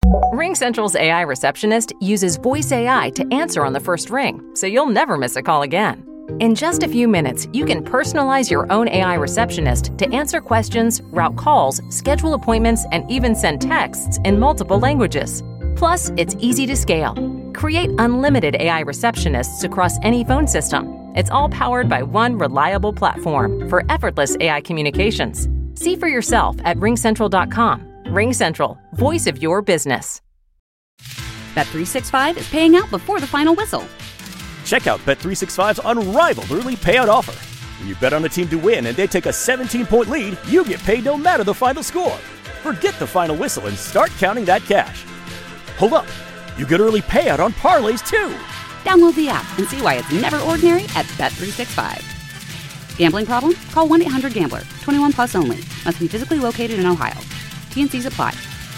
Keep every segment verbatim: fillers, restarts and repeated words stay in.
RingCentral's A I receptionist uses voice A I to answer on the first ring, so you'll never miss a call again. In just a few minutes, you can personalize your own A I receptionist to answer questions, route calls, schedule appointments, and even send texts in multiple languages. Plus, it's easy to scale. Create unlimited A I receptionists across any phone system. It's all powered by one reliable platform for effortless A I communications. See for yourself at ring central dot com. RingCentral, voice of your business. Bet three sixty-five is paying out before the final whistle. Check out Bet three sixty-five's unrivaled early payout offer. When you bet on a team to win and they take a seventeen-point lead, you get paid no matter the final score. Forget the final whistle and start counting that cash. Hold up. You get early payout on parlays, too. Download the app and see why it's never ordinary at Bet three sixty-five. Gambling problem? Call one eight hundred gambler. twenty-one plus only. Must be physically located in Ohio. T and Cs apply.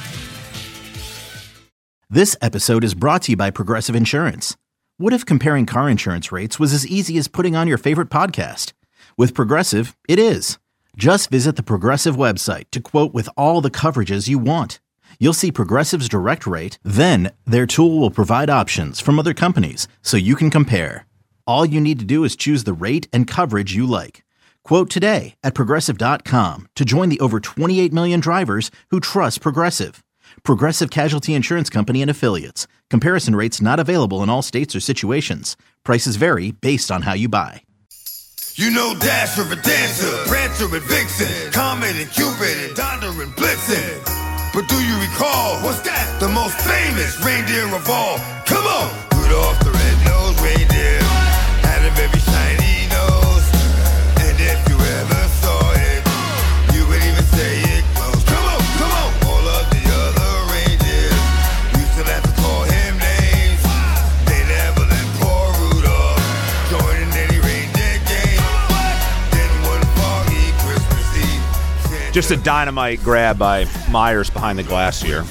This episode is brought to you by Progressive Insurance. What if comparing car insurance rates was as easy as putting on your favorite podcast? With Progressive, it is. Just visit the Progressive website to quote with all the coverages you want. You'll see Progressive's direct rate, then their tool will provide options from other companies so you can compare. All you need to do is choose the rate and coverage you like. Quote today at progressive dot com to join the over twenty-eight million drivers who trust Progressive. Progressive Casualty Insurance Company and Affiliates. Comparison rates not available in all states or situations. Prices vary based on how you buy. You know Dasher and Dancer, Prancer and Vixen, Comet and Cupid and Donder and Blitzen. But do you recall, what's that? The most famous reindeer of all. Come on! Rudolph the red-nosed reindeer had a very shiny nose. And if you ever saw it, you would even say it glows. Come on, come on! All of the other reindeers used to have to call him names. They never let poor Rudolph join in any reindeer game. Then one foggy Christmas Eve. Just a dynamite grab by Myers behind the glass here.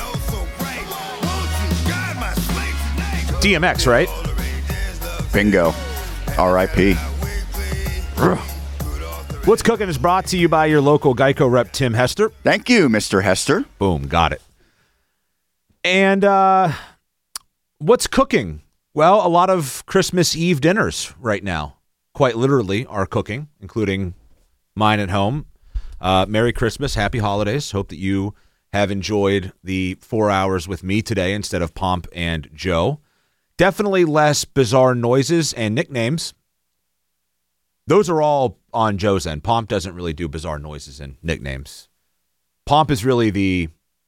D M X, right? Bingo. R I P What's Cooking is brought to you by your local Geico rep, Tim Hester. Thank you, Mister Hester. Boom, got it. And uh, what's cooking? Well, a lot of Christmas Eve dinners right now, quite literally, are cooking, including mine at home. Uh, Merry Christmas, Happy Holidays. Hope that you have enjoyed the four hours with me today instead of Pomp and Joe. Definitely less bizarre noises and nicknames. Those are all on Joe's end. Pomp doesn't really do bizarre noises and nicknames. Pomp is really the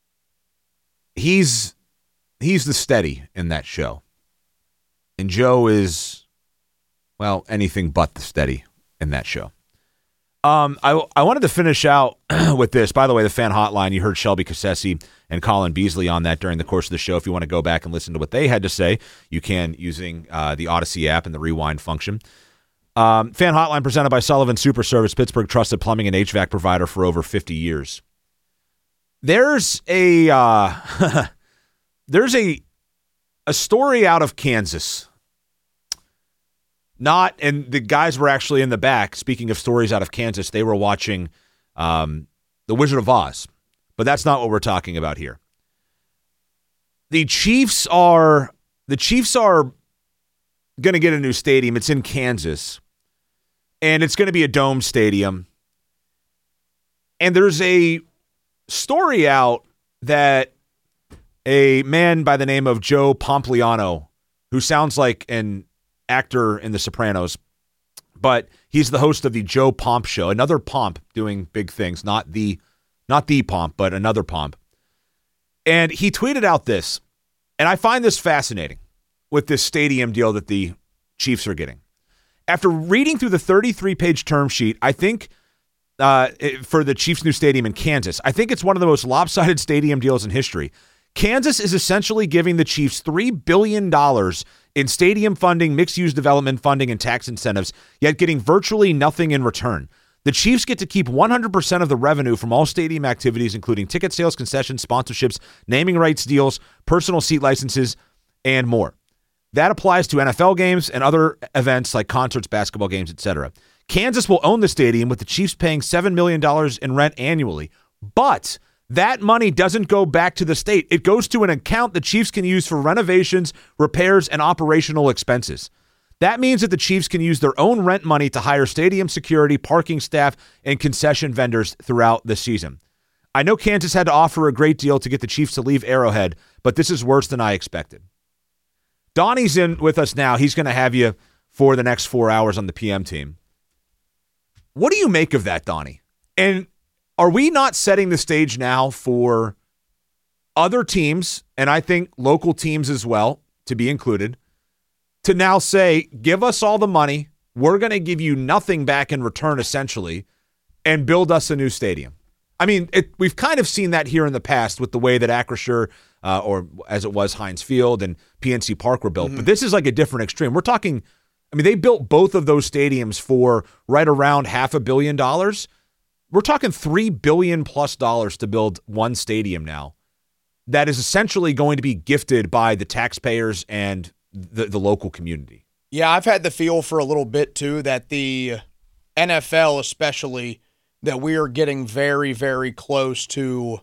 he's he's the steady in that show. And Joe is, well, anything but the steady in that show. Um, I I wanted to finish out with this. By the way, the fan hotline, you heard Shelby Cassesi and Colin Beasley on that during the course of the show. If you want to go back and listen to what they had to say, you can using uh, the Odyssey app and the rewind function. Um, fan hotline presented by Sullivan Super Service, Pittsburgh trusted plumbing and H V A C provider for over fifty years. There's a uh, there's a a story out of Kansas. Not, and the guys were actually in the back. Speaking of stories out of Kansas, they were watching um, The Wizard of Oz. But that's not what we're talking about here. The Chiefs are the Chiefs are going to get a new stadium. It's in Kansas. And it's going to be a dome stadium. And there's a story out that a man by the name of Joe Pompliano, who sounds like an actor in The Sopranos, but he's the host of the Joe Pomp Show, another Pomp doing big things, not the not the Pomp, but another Pomp. And he tweeted out this, and I find this fascinating with this stadium deal that the Chiefs are getting. After reading through the thirty-three page term sheet, I think uh, for the Chiefs' new stadium in Kansas, I think it's one of the most lopsided stadium deals in history. Kansas is essentially giving the Chiefs three billion dollars in stadium funding, mixed-use development funding, and tax incentives, yet getting virtually nothing in return. The Chiefs get to keep one hundred percent of the revenue from all stadium activities, including ticket sales, concessions, sponsorships, naming rights deals, personal seat licenses, and more. That applies to N F L games and other events like concerts, basketball games, et cetera. Kansas will own the stadium, with the Chiefs paying seven million dollars in rent annually, but that money doesn't go back to the state. It goes to an account the Chiefs can use for renovations, repairs, and operational expenses. That means that the Chiefs can use their own rent money to hire stadium security, parking staff, and concession vendors throughout the season. I know Kansas had to offer a great deal to get the Chiefs to leave Arrowhead, but this is worse than I expected. Donnie's in with us now. He's going to have you for the next four hours on the P M team. What do you make of that, Donnie? And are we not setting the stage now for other teams, and I think local teams as well, to be included, to now say, give us all the money, we're going to give you nothing back in return, essentially, and build us a new stadium? I mean, it, we've kind of seen that here in the past with the way that Acrisure, uh, or as it was Heinz Field and P N C Park were built. Mm-hmm. But this is like a different extreme. We're talking, I mean, they built both of those stadiums for right around half a billion dollars. We're talking three billion dollars plus dollars to build one stadium now that is essentially going to be gifted by the taxpayers and the, the local community. Yeah, I've had the feel for a little bit, too, that the N F L especially, that we are getting very, very close to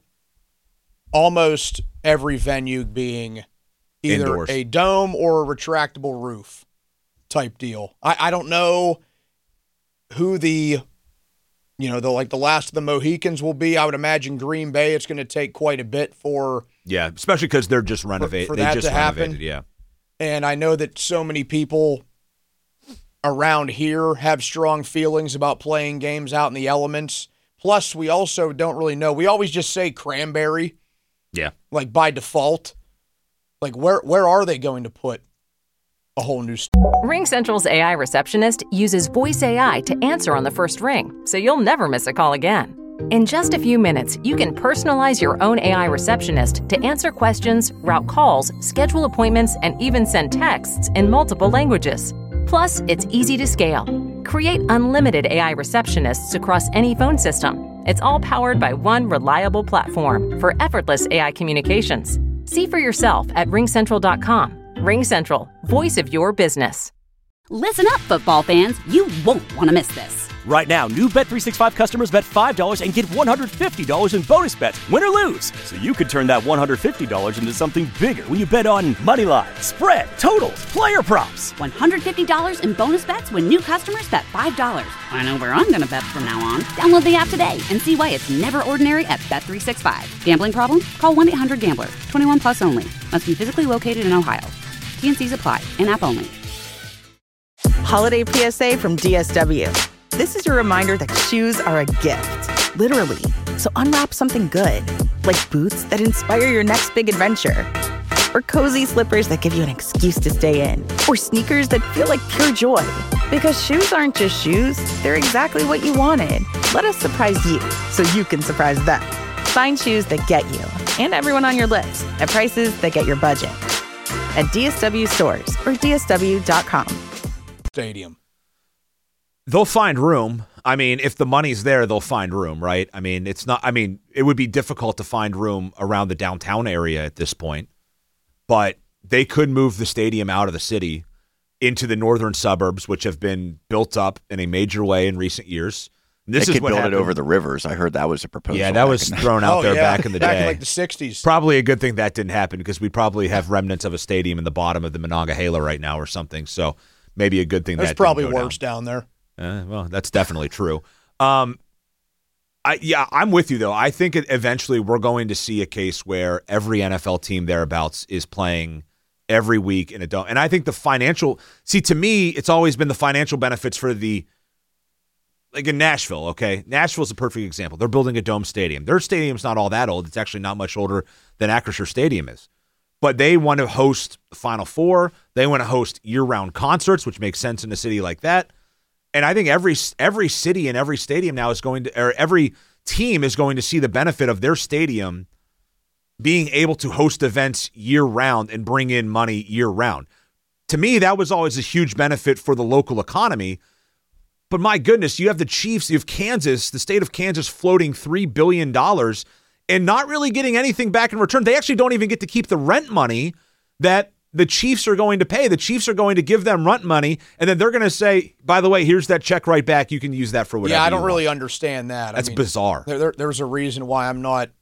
almost every venue being either Indoors. a dome or a retractable roof type deal. I, I don't know who the, you know, the like the last of the Mohicans will be. I would imagine Green Bay, it's going to take quite a bit for Yeah, especially because they're just renovated. for They that just to happen. renovated, yeah. And I know that so many people around here have strong feelings about playing games out in the elements. Plus, we also don't really know. We always just say Cranberry, Yeah. like by default. Like, where where are they going to put a whole new st- Ring Central's A I receptionist uses voice A I to answer on the first ring, so you'll never miss a call again. In just a few minutes, you can personalize your own A I receptionist to answer questions, route calls, schedule appointments, and even send texts in multiple languages. Plus, it's easy to scale. Create unlimited A I receptionists across any phone system. It's all powered by one reliable platform for effortless A I communications. See for yourself at ring central dot com. Ring Central, voice of your business. Listen up, football fans. You won't want to miss this. Right now, new Bet three sixty-five customers bet five dollars and get one hundred fifty dollars in bonus bets, win or lose. So you could turn that one hundred fifty dollars into something bigger when you bet on money line, spread, totals, player props. one hundred fifty dollars in bonus bets when new customers bet five dollars. I know where I'm going to bet from now on. Download the app today and see why it's never ordinary at Bet three sixty-five. Gambling problem? Call one eight hundred gambler. twenty-one plus only. Must be physically located in Ohio. T N Cs apply. In-app only. Holiday P S A from D S W. This is your reminder that shoes are a gift, literally. So unwrap something good, like boots that inspire your next big adventure, or cozy slippers that give you an excuse to stay in, or sneakers that feel like pure joy. Because shoes aren't just shoes, they're exactly what you wanted. Let us surprise you so you can surprise them. Find shoes that get you and everyone on your list at prices that get your budget. At D S W stores or D S W dot com. stadium? They'll find room. I mean, if the money's there, they'll find room, right? I mean, it's not, I mean, it would be difficult to find room around the downtown area at this point, but they could move the stadium out of the city into the northern suburbs, which have been built up in a major way in recent years. And this they is could what build happened. it over the rivers. I heard that was a proposal. Yeah, that was back in thrown out Oh, there yeah. back in the Back day. in like the sixties. Probably a good thing that didn't happen because we probably have remnants of a stadium in the bottom of the Monongahela right now or something. So maybe a good thing There's that probably didn't go worse down, there. Uh, well, that's definitely true. Um, I yeah, I'm with you though. I think it, eventually we're going to see a case where every N F L team thereabouts is playing every week in a dome, and I think the financial. See, to me, it's always been the financial benefits for the. Like in Nashville, okay? Nashville's a perfect example. They're building a dome stadium. Their stadium's not all that old. It's actually not much older than Acrisure Stadium is. But they want to host the Final Four. They want to host year-round concerts, which makes sense in a city like that. And I think every every city and every stadium now is going to, or every team is going to see the benefit of their stadium being able to host events year-round and bring in money year-round. To me, that was always a huge benefit for the local economy. But my goodness, you have the Chiefs, you have Kansas, the state of Kansas floating three billion dollars and not really getting anything back in return. They actually don't even get to keep the rent money that the Chiefs are going to pay. The Chiefs are going to give them rent money, and then they're going to say, by the way, here's that check right back. You can use that for whatever Yeah, I don't you really want. understand that. That's I mean, bizarre. There, there, there's a reason why I'm not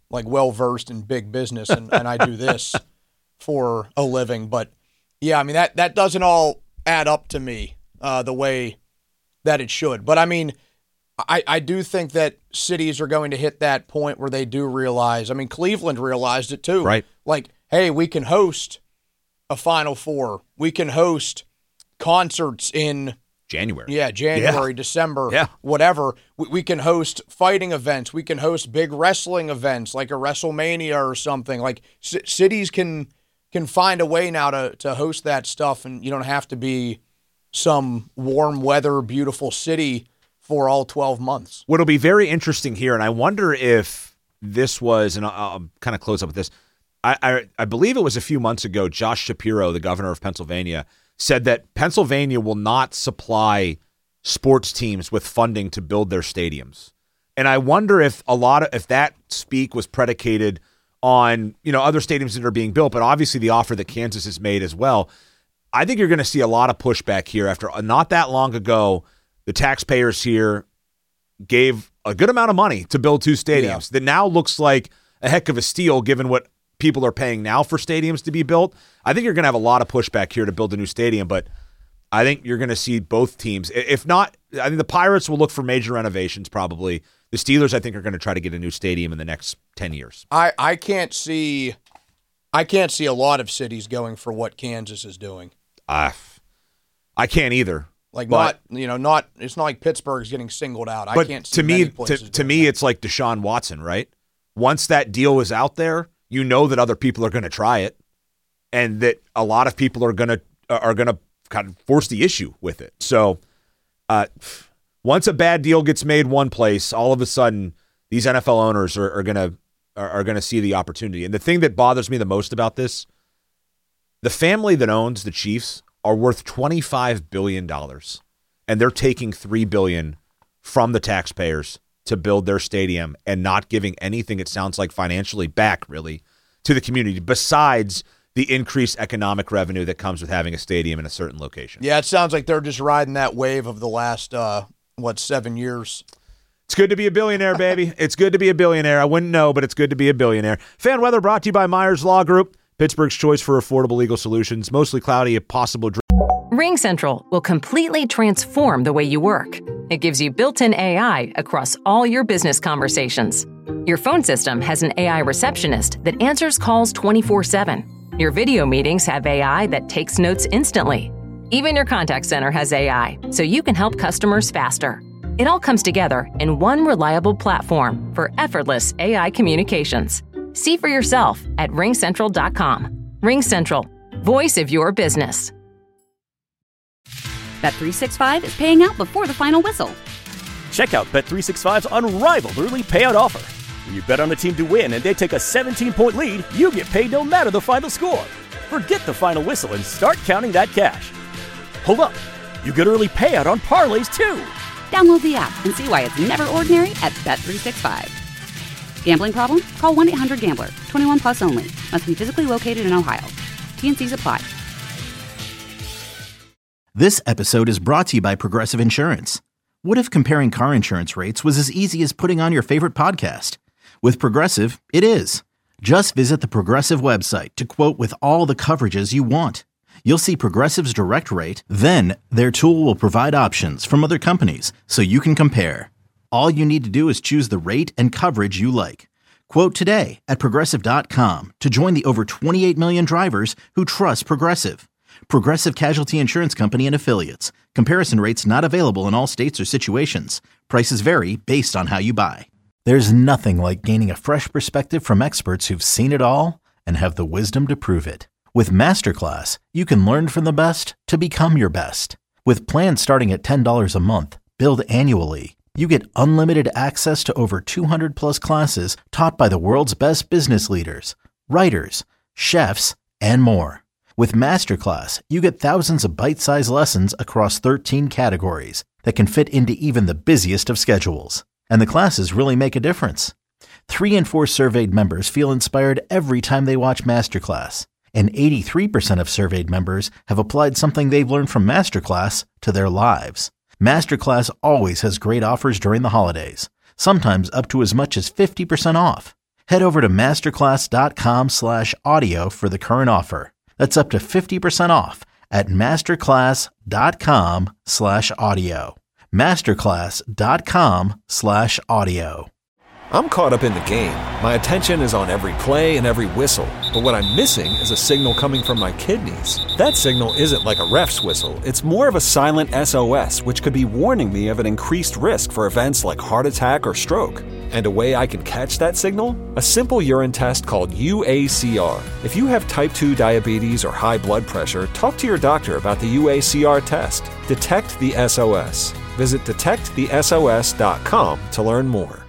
like well versed in big business, and, and I do this for a living. But yeah, I mean that that doesn't all add up to me uh, the way that it should. But I mean, I, I do think that cities are going to hit that point where they do realize. I mean, Cleveland realized it too. Right. Like, hey, we can host a Final Four. We can host concerts in January. Yeah, January, yeah. December, yeah. whatever. We, we can host fighting events. We can host big wrestling events like a WrestleMania or something. Like c- cities can can find a way now to to host that stuff, and you don't have to be some warm weather, beautiful city for all twelve months. What'll be very interesting here, and I wonder if this was, and I'll, I'll kind of close up with this. I, I I believe it was a few months ago, Josh Shapiro, the governor of Pennsylvania, said that Pennsylvania will not supply sports teams with funding to build their stadiums. And I wonder if a lot of if that speak was predicated on, you know, other stadiums that are being built, but obviously the offer that Kansas has made as well. I think you're going to see a lot of pushback here. After not that long ago, the taxpayers here gave a good amount of money to build two stadiums yeah. that now looks like a heck of a steal given what people are paying now for stadiums to be built. I think you're going to have a lot of pushback here to build a new stadium, but I think you're going to see both teams. If not, I think the Pirates will look for major renovations probably. The Steelers, I think, are going to try to get a new stadium in the next ten years. I, I can't see I can't see a lot of cities going for what Kansas is doing. Uh, I can't either. Like but, not, you know, not it's not like Pittsburgh's getting singled out. I but can't see to many me, places to, to doing me, that. it's like Deshaun Watson, right? Once that deal is out there, you know that other people are going to try it, and that a lot of people are going to are going to kind of force the issue with it. So, uh, once a bad deal gets made one place, all of a sudden these N F L owners are, are going to are, are going to see the opportunity. And the thing that bothers me the most about this, the family that owns the Chiefs are worth twenty-five billion dollars, and they're taking three billion dollars from the taxpayers to build their stadium and not giving anything, it sounds like, financially back, really, to the community, besides the increased economic revenue that comes with having a stadium in a certain location. Yeah, it sounds like they're just riding that wave of the last, uh, what, seven years. It's good to be a billionaire, baby. It's good to be a billionaire. I wouldn't know, but it's good to be a billionaire. Fan weather brought to you by Myers Law Group, Pittsburgh's choice for affordable legal solutions. Mostly cloudy, a possible dr- RingCentral will completely transform the way you work. It gives you built-in A I across all your business conversations. Your phone system has an A I receptionist that answers calls twenty-four seven. Your video meetings have A I that takes notes instantly. Even your contact center has A I, so you can help customers faster. It all comes together in one reliable platform for effortless A I communications. See for yourself at ring central dot com. RingCentral, voice of your business. Bet three sixty-five is paying out before the final whistle. Check out Bet three sixty-five's unrivaled early payout offer. When you bet on a team to win and they take a seventeen-point lead, you get paid no matter the final score. Forget the final whistle and start counting that cash. Hold up. You get early payout on parlays, too. Download the app and see why it's never ordinary at Bet three sixty-five. Gambling problem? Call one eight hundred gambler. twenty-one plus only. Must be physically located in Ohio. T and C's apply. This episode is brought to you by Progressive Insurance. What if comparing car insurance rates was as easy as putting on your favorite podcast? With Progressive, it is. Just visit the Progressive website to quote with all the coverages you want. You'll see Progressive's direct rate, then their tool will provide options from other companies so you can compare. All you need to do is choose the rate and coverage you like. Quote today at Progressive dot com to join the over twenty-eight million drivers who trust Progressive. Progressive Casualty Insurance Company and Affiliates. Comparison rates not available in all states or situations. Prices vary based on how you buy. There's nothing like gaining a fresh perspective from experts who've seen it all and have the wisdom to prove it. With Masterclass, you can learn from the best to become your best. With plans starting at ten dollars a month, billed annually, you get unlimited access to over two hundred plus classes taught by the world's best business leaders, writers, chefs, and more. With Masterclass, you get thousands of bite-sized lessons across thirteen categories that can fit into even the busiest of schedules. And the classes really make a difference. Three in four surveyed members feel inspired every time they watch Masterclass. And eighty-three percent of surveyed members have applied something they've learned from Masterclass to their lives. Masterclass always has great offers during the holidays, sometimes up to as much as fifty percent off. Head over to masterclass.com slash audio for the current offer. That's up to fifty percent off at masterclass.com slash audio. masterclass.com slash audio. I'm caught up in the game. My attention is on every play and every whistle. But what I'm missing is a signal coming from my kidneys. That signal isn't like a ref's whistle. It's more of a silent S O S, which could be warning me of an increased risk for events like heart attack or stroke. And a way I can catch that signal? A simple urine test called U A C R. If you have type two diabetes or high blood pressure, talk to your doctor about the U A C R test. Detect the S O S. Visit detect the S O S dot com to learn more.